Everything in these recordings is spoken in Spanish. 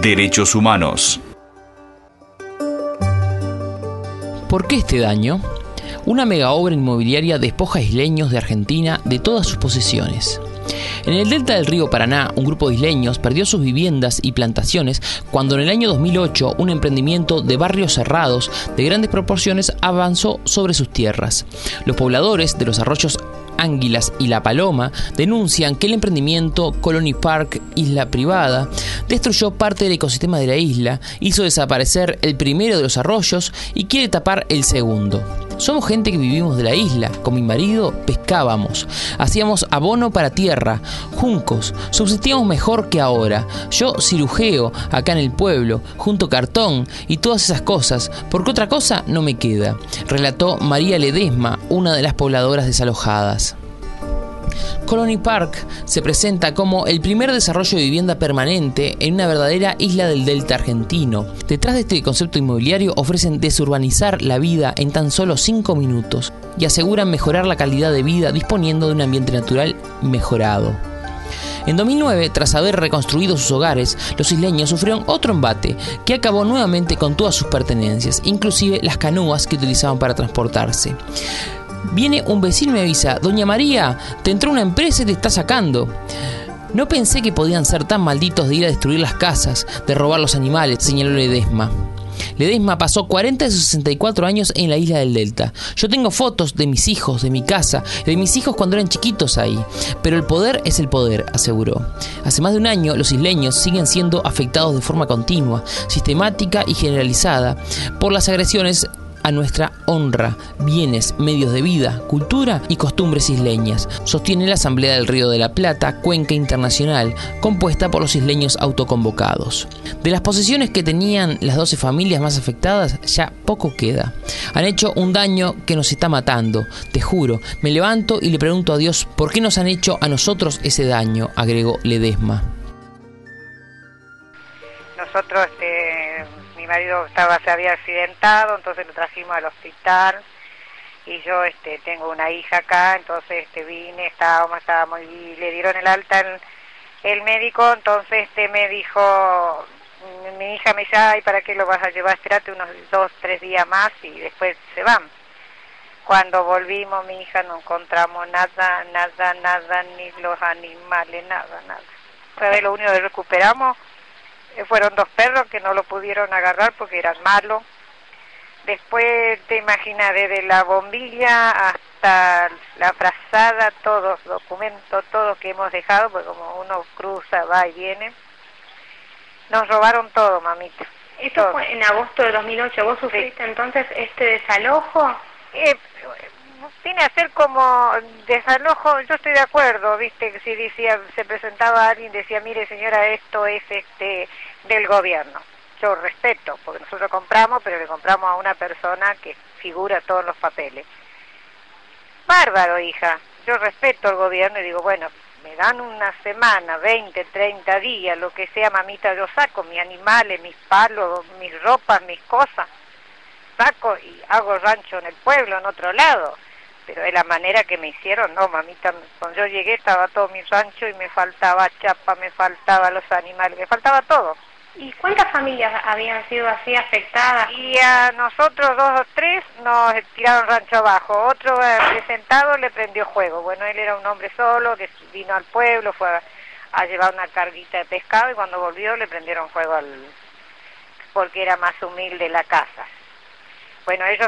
Derechos humanos. ¿Por qué este daño? Una megaobra inmobiliaria despoja a isleños de Argentina de todas sus posesiones. En el delta del río Paraná, un grupo de isleños perdió sus viviendas y plantaciones cuando en el año 2008 un emprendimiento de barrios cerrados de grandes proporciones avanzó sobre sus tierras. Los pobladores de los arroyos Ánguilas y La Paloma denuncian que el emprendimiento Colony Park Isla Privada destruyó parte del ecosistema de la isla, hizo desaparecer el primero de los arroyos y quiere tapar el segundo. Somos gente que vivimos de la isla. Con mi marido pescábamos, hacíamos abono para tierra, juncos, subsistíamos mejor que ahora. Yo cirujeo acá en el pueblo, junto cartón y todas esas cosas, porque otra cosa no me queda, relató María Ledesma, una de las pobladoras desalojadas. Colony Park se presenta como el primer desarrollo de vivienda permanente en una verdadera isla del delta argentino. Detrás de este concepto inmobiliario ofrecen desurbanizar la vida en tan solo 5 minutos y aseguran mejorar la calidad de vida disponiendo de un ambiente natural mejorado. En 2009, tras haber reconstruido sus hogares, los isleños sufrieron otro embate que acabó nuevamente con todas sus pertenencias, inclusive las canoas que utilizaban para transportarse. Viene un vecino y me avisa: Doña María, te entró una empresa y te está sacando. No pensé que podían ser tan malditos de ir a destruir las casas, de robar los animales, señaló Ledesma. Ledesma pasó 40 de sus 64 años en la isla del Delta. Yo tengo fotos de mis hijos, de mi casa, de mis hijos cuando eran chiquitos ahí. Pero el poder es el poder, aseguró. Hace más de un año, los isleños siguen siendo afectados de forma continua, sistemática y generalizada por las agresiones a nuestra honra, bienes, medios de vida, cultura y costumbres isleñas, sostiene la Asamblea del Río de la Plata, Cuenca Internacional, compuesta por los isleños autoconvocados. De las posesiones que tenían las 12 familias más afectadas, ya poco queda. Han hecho un daño que nos está matando, te juro. Me levanto y le pregunto a Dios por qué nos han hecho a nosotros ese daño, agregó Ledesma. Nosotros, mi marido se había accidentado, entonces lo trajimos al hospital y yo tengo una hija acá, entonces vine, estábamos y le dieron el alta el médico, entonces me dijo, mi hija me dice: ay, ¿para qué lo vas a llevar? Espérate unos 2-3 días más y después se van. Cuando volvimos, mi hija, no encontramos nada, ni los animales, nada. ¿Sabes? Lo único que recuperamos fueron 2 perros que no lo pudieron agarrar porque eran malos. Después, te imaginas, desde la bombilla hasta la frazada, todos documentos, todos que hemos dejado, pues como uno cruza, va y viene. Nos robaron todo, mamita. Esto todo. Fue en agosto de 2008. ¿Vos sufriste entonces este desalojo? Viene a ser como desalojo. Yo estoy de acuerdo, viste, que si decía, se presentaba alguien, decía: mire señora, esto es del gobierno. Yo respeto, porque nosotros compramos, pero le compramos a una persona que figura todos los papeles. Bárbaro, hija. Yo respeto al gobierno y digo, bueno, me dan una semana, 20, 30 días, lo que sea, mamita, yo saco mis animales, mis palos, mis ropas, mis cosas. Saco y hago rancho en el pueblo, en otro lado. Pero de la manera que me hicieron, no, mamita, cuando yo llegué estaba todo mi rancho y me faltaba chapa, me faltaba los animales, me faltaba todo. ¿Y cuántas familias habían sido así afectadas? Y a nosotros 2 o 3 nos tiraron rancho abajo. Otro presentado le prendió fuego. Bueno, él era un hombre solo que vino al pueblo, fue a llevar una carguita de pescado y cuando volvió le prendieron fuego porque era más humilde la casa. Bueno, ellos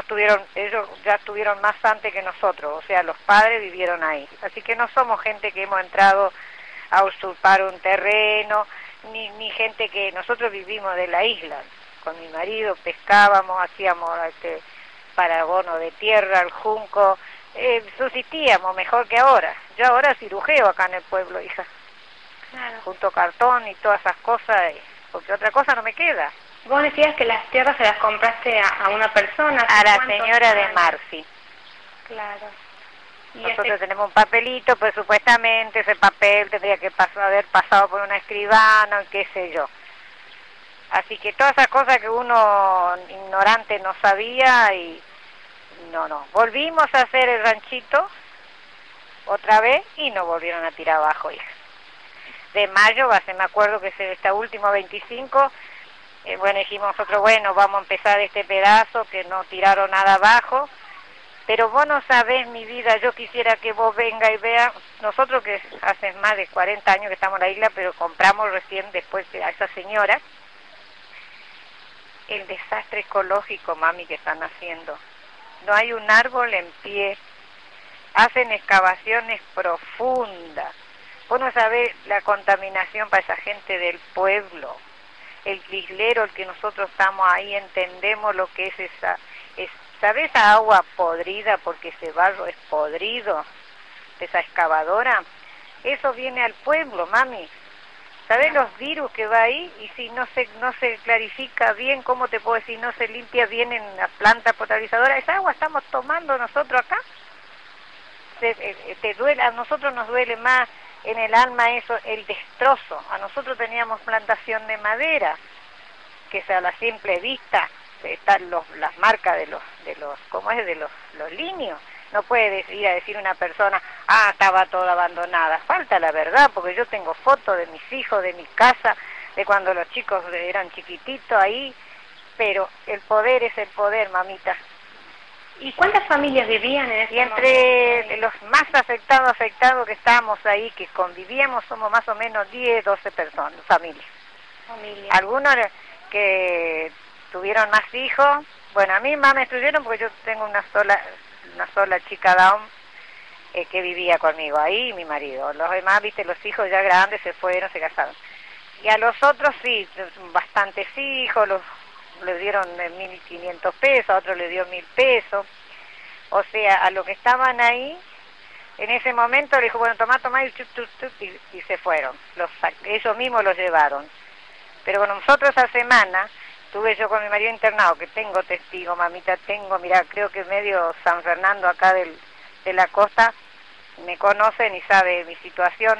ya estuvieron más antes que nosotros, o sea, los padres vivieron ahí. Así que no somos gente que hemos entrado a usurpar un terreno, ni gente que nosotros vivimos de la isla. Con mi marido pescábamos, hacíamos para abono de tierra, el junco, subsistíamos mejor que ahora. Yo ahora cirujeo acá en el pueblo, hija. Claro. Junto cartón y todas esas cosas, porque otra cosa no me queda. Vos decías que las tierras se las compraste a una persona. A la señora de Marfi. Claro. ¿Y nosotros tenemos un papelito, pues supuestamente ese papel tendría que haber pasado por una escribana, qué sé yo. Así que todas esas cosas que uno ignorante no sabía y no. Volvimos a hacer el ranchito otra vez y nos volvieron a tirar abajo, hija. de mayo, me acuerdo que esta última 25, bueno, dijimos nosotros, bueno, vamos a empezar este pedazo, que no tiraron nada abajo, pero vos no sabés, mi vida, yo quisiera que vos venga y vea, nosotros que hace más de 40 años que estamos en la isla, pero compramos recién después a esa señora, el desastre ecológico, mami, que están haciendo. No hay un árbol en pie, hacen excavaciones profundas. Vos no sabés la contaminación para esa gente del pueblo, el islero, el que nosotros estamos ahí, entendemos lo que es esa... ¿Sabés esa agua podrida, porque ese barro es podrido, de esa excavadora? Eso viene al pueblo, mami. ¿Sabés los virus que va ahí? Y si no se clarifica bien, ¿cómo te puedo decir? No se limpia bien en la planta potabilizadora. Esa agua estamos tomando nosotros acá. Te duele, a nosotros nos duele más en el alma eso, el destrozo. A nosotros teníamos plantación de madera, que a la simple vista están las marcas de los ¿cómo es? De los líneos. No puede ir a decir una persona, estaba toda abandonada. Falta la verdad, porque yo tengo fotos de mis hijos, de mi casa, de cuando los chicos eran chiquititos ahí, pero el poder es el poder, mamita. ¿Y cuántas familias vivían en ese momento? Y entre los más afectados que estábamos ahí, que convivíamos, somos más o menos 10, 12 personas, familias. Algunos que tuvieron más hijos, bueno, a mí más me estudiaron porque yo tengo una sola chica down que vivía conmigo ahí, y mi marido. Los demás, viste, los hijos ya grandes se fueron, se casaron. Y a los otros sí, bastantes hijos, le dieron 1.500 pesos, a otro le dio 1.000 pesos. O sea, a los que estaban ahí, en ese momento le dijo, bueno, tomá, y se fueron. Ellos mismos los llevaron. Pero bueno, nosotros esa semana, estuve yo con mi marido internado, que tengo testigo, mamita, mirá, creo que medio San Fernando acá de la costa, me conocen y sabe mi situación.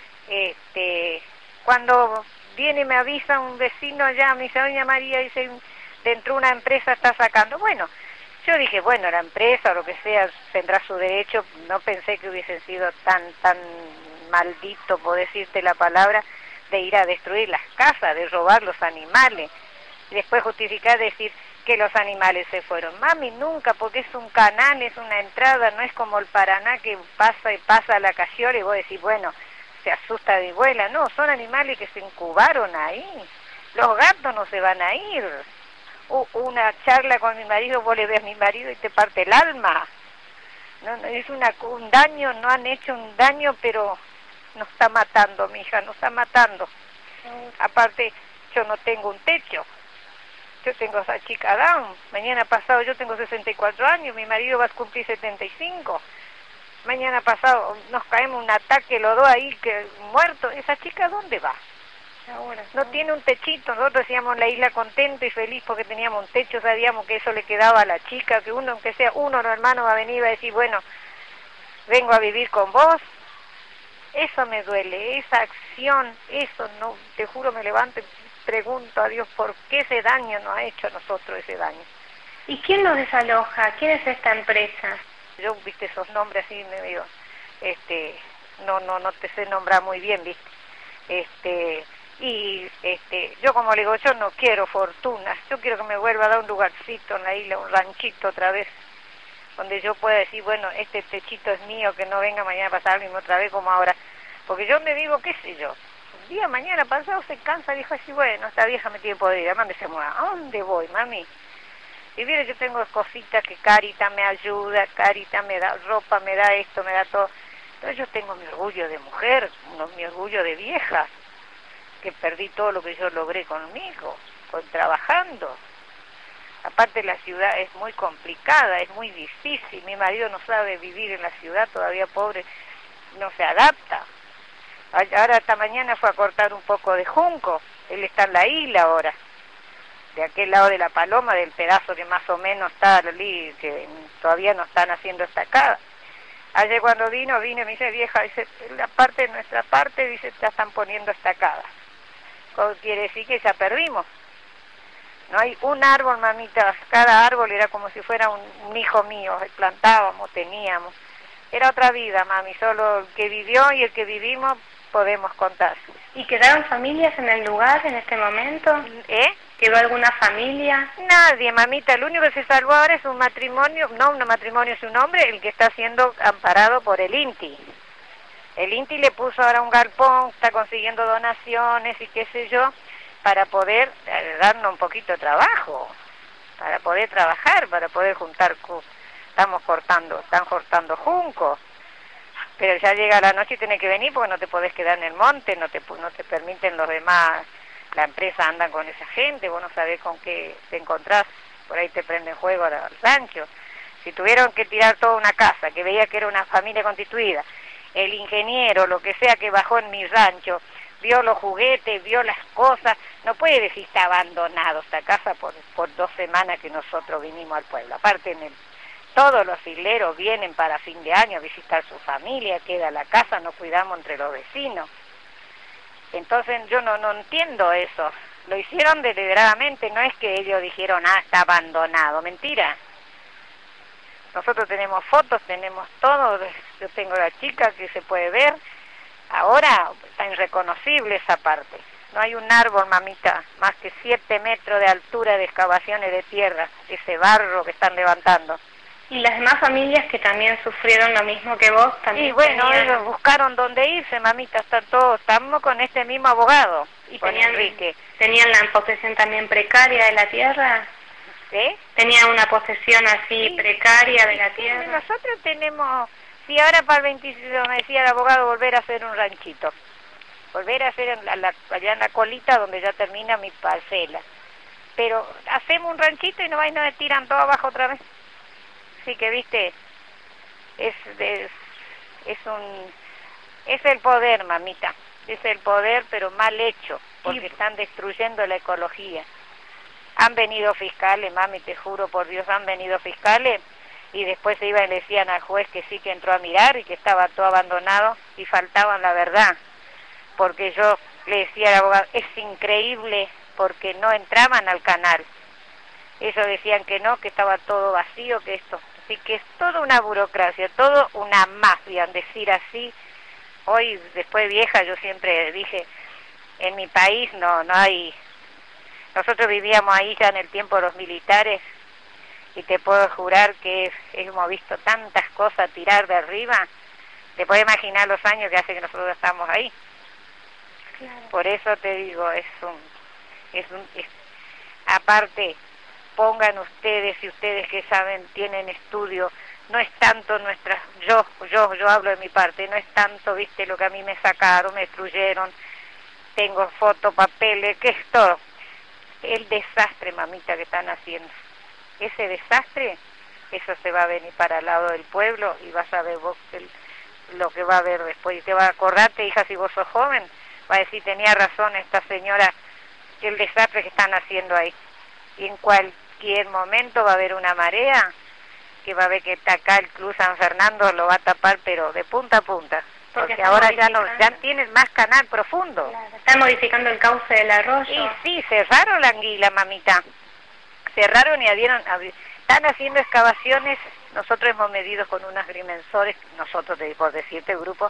Cuando viene y me avisa un vecino allá, me dice, doña María, dice, dentro de una empresa está sacando. Bueno, yo dije, bueno, la empresa o lo que sea tendrá su derecho, no pensé que hubiesen sido tan maldito, por decirte la palabra, de ir a destruir las casas, de robar los animales, y después justificar, decir que los animales se fueron. Mami, nunca, porque es un canal, es una entrada, no es como el Paraná que pasa a la Cayola y vos decís, bueno, se asusta de vuela. No, son animales que se incubaron ahí. Los gatos no se van a ir. Una charla con mi marido, vos le ves a mi marido y te parte el alma. No, es un daño, no han hecho un daño, pero nos está matando, mi hija, nos está matando. Aparte, yo no tengo un techo. Yo tengo esa chica down. Mañana pasado yo tengo 64 años, mi marido va a cumplir 75. Mañana pasado nos caemos un ataque, los dos ahí que muertos. ¿Esa chica dónde va? Ahora, no tiene un techito. Nosotros decíamos la isla contento y feliz porque teníamos un techo, sabíamos que eso le quedaba a la chica, que uno, aunque sea uno, los hermanos va a venir y va a decir, bueno, vengo a vivir con vos. Eso me duele, esa acción, eso no, te juro, me levanto y pregunto a Dios por qué ese daño nos ha hecho a nosotros, ese daño. ¿Y quién los desaloja? ¿Quién es esta empresa? Yo, viste, esos nombres así me digo, no te sé nombrar muy bien, viste, yo como le digo, yo no quiero fortunas, yo quiero que me vuelva a dar un lugarcito en la isla, un ranchito otra vez, donde yo pueda decir, bueno, este techito es mío, que no venga mañana a pasar algo otra vez como ahora, porque yo me digo, qué sé yo, un día mañana pasado se cansa, dijo así, bueno, esta vieja me tiene podrida, mami se mueva, ¿a dónde voy, mami? Y mire, yo tengo cositas que Carita me ayuda, Carita me da ropa, me da esto, me da todo. Entonces yo tengo mi orgullo de mujer, mi orgullo de vieja, que perdí todo lo que yo logré conmigo, trabajando. Aparte la ciudad es muy complicada, es muy difícil. Mi marido no sabe vivir en la ciudad, todavía pobre, no se adapta. Ahora esta mañana fue a cortar un poco de junco, él está en la isla ahora. De aquel lado de la Paloma, del pedazo que más o menos está allí, que todavía no están haciendo estacada. Ayer cuando vino y me dice, vieja, dice, nuestra parte, dice, ya están poniendo estacada. Quiere decir que ya perdimos. No hay un árbol, mamita, cada árbol era como si fuera un hijo mío, plantábamos, teníamos. Era otra vida, mami, solo el que vivió y el que vivimos podemos contar. ¿Y quedaron familias en el lugar en este momento? ¿Quedó alguna familia? Nadie, mamita. El único que se salvó ahora es un matrimonio, no un matrimonio, es un hombre, el que está siendo amparado por el INTI. El INTI le puso ahora un galpón, está consiguiendo donaciones y qué sé yo, para poder darnos un poquito de trabajo, para poder trabajar, para poder juntar, están cortando juncos, pero ya llega la noche y tiene que venir porque no te podés quedar en el monte, no te permiten los demás, la empresa anda con esa gente, vos no sabés con qué te encontrás, por ahí te prenden fuego al rancho. Si tuvieron que tirar toda una casa, que veía que era una familia constituida, el ingeniero, lo que sea que bajó en mi rancho, vio los juguetes, vio las cosas, no puede decir está abandonado esta casa por 2 semanas que nosotros vinimos al pueblo. Aparte, todos los isleros vienen para fin de año a visitar su familia, queda la casa, nos cuidamos entre los vecinos. Entonces yo no entiendo eso. Lo hicieron deliberadamente, no es que ellos dijeron, está abandonado, mentira. Nosotros tenemos fotos, tenemos todo, yo tengo la chica que se puede ver. Ahora está irreconocible esa parte. No hay un árbol, mamita, más que 7 metros de altura de excavaciones de tierra, ese barro que están levantando. ¿Y las demás familias que también sufrieron lo mismo que vos? También y bueno, ellos buscaron dónde irse, mamita, estamos con este mismo abogado, ¿y con Enrique. ¿Tenían la posesión también precaria de la tierra? ¿Sí? ¿Tenían una posesión así precaria de la tierra? Sí, nosotros tenemos, si ahora para el 25 me decía el abogado volver a hacer un ranchito, volver a hacer allá en la colita donde ya termina mi parcela, pero hacemos un ranchito y no me tiran todo abajo otra vez. Así que viste, es el poder, mamita, es el poder, pero mal hecho, porque están destruyendo la ecología. Han venido fiscales, mami, te juro por Dios, han venido fiscales y después se iban y le decían al juez que sí, que entró a mirar y que estaba todo abandonado y faltaban la verdad, porque yo le decía al abogado, es increíble porque no entraban al canal. Ellos decían que no, que estaba todo vacío, que esto. Así que es toda una burocracia, todo una mafia, decir así. Hoy, después vieja, yo siempre dije, en mi país no hay. Nosotros vivíamos ahí ya en el tiempo de los militares y te puedo jurar que hemos visto tantas cosas tirar de arriba. Te puedes imaginar los años que hace que nosotros estamos ahí. Claro. Por eso te digo, aparte, pongan ustedes, si ustedes que saben, tienen estudio, no es tanto yo hablo de mi parte, no es tanto, viste, lo que a mí me sacaron, me destruyeron, tengo fotos, papeles, que es todo. El desastre, mamita, que están haciendo. Ese desastre, eso se va a venir para el lado del pueblo y vas a ver vos lo que va a haber después. Y te va a acordarte, hija, si vos sos joven, va a decir, tenía razón esta señora, que el desastre que están haciendo ahí. Y en cualquier momento va a haber una marea que va a ver que está acá el Club San Fernando lo va a tapar, pero de punta a punta. Porque ahora ya tienes más canal profundo. Claro, están modificando el cauce del arroyo. Y sí, cerraron la anguila, mamita. Cerraron y están haciendo excavaciones. Nosotros hemos medido con unos agrimensores, nosotros, por decirte, el grupo,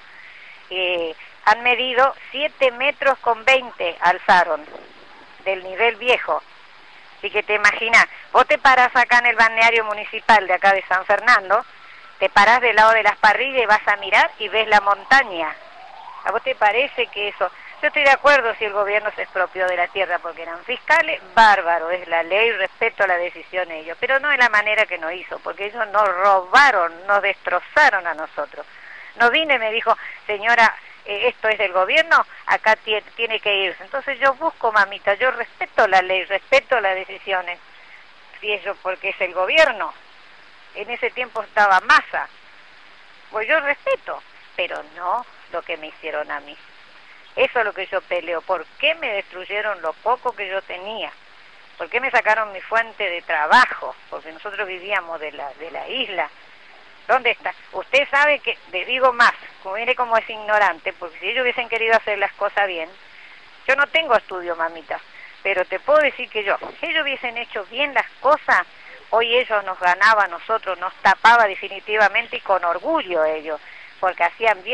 han medido 7 metros con 20, alzaron, del nivel viejo. Así que te imaginas, vos te parás acá en el balneario municipal de acá de San Fernando, te parás del lado de las parrillas y vas a mirar y ves la montaña. ¿A vos te parece que eso? Yo estoy de acuerdo si el gobierno se expropió de la tierra porque eran fiscales, bárbaro, es la ley, respeto la decisión de ellos, pero no de la manera que nos hizo, porque ellos nos robaron, nos destrozaron a nosotros. No vine y me dijo, señora, esto es del gobierno, acá tiene que irse. Entonces yo busco, mamita, yo respeto la ley, respeto las decisiones, si ellos, porque es el gobierno. En ese tiempo estaba Massa, pues yo respeto, pero no lo que me hicieron a mí. Eso es lo que yo peleo. ¿Por qué me destruyeron lo poco que yo tenía? ¿Por qué me sacaron mi fuente de trabajo? Porque nosotros vivíamos de la isla. ¿Dónde está? Usted sabe que, le digo más, mire cómo es ignorante, porque si ellos hubiesen querido hacer las cosas bien, yo no tengo estudio, mamita, pero te puedo decir que si ellos hubiesen hecho bien las cosas, hoy ellos nos ganaban, nosotros nos tapaba definitivamente y con orgullo ellos, porque hacían bien.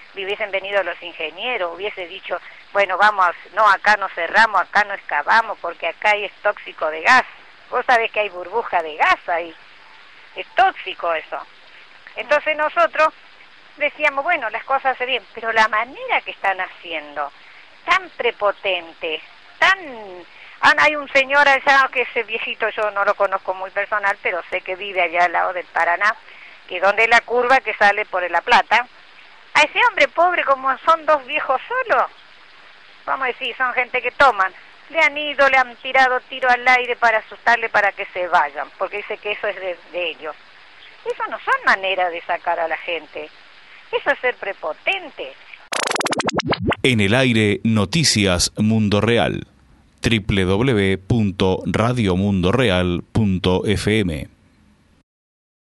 hubiesen venido los ingenieros, hubiese dicho, bueno, no, acá no cerramos, acá no excavamos, porque acá es tóxico de gas. Vos sabés que hay burbuja de gas ahí, es tóxico eso. Entonces nosotros decíamos, bueno, las cosas se bien, pero la manera que están haciendo, tan prepotente, hay un señor allá, que ese viejito yo no lo conozco muy personal, pero sé que vive allá al lado del Paraná, que es donde la curva que sale por La Plata. A ese hombre pobre, como son dos viejos solos, vamos a decir, son gente que toman, le han tirado tiro al aire para asustarle para que se vayan, porque dice que eso es de ellos. Eso no son maneras de sacar a la gente, eso es ser prepotente. En el aire, Noticias Mundo Real. www.radiomundoreal.fm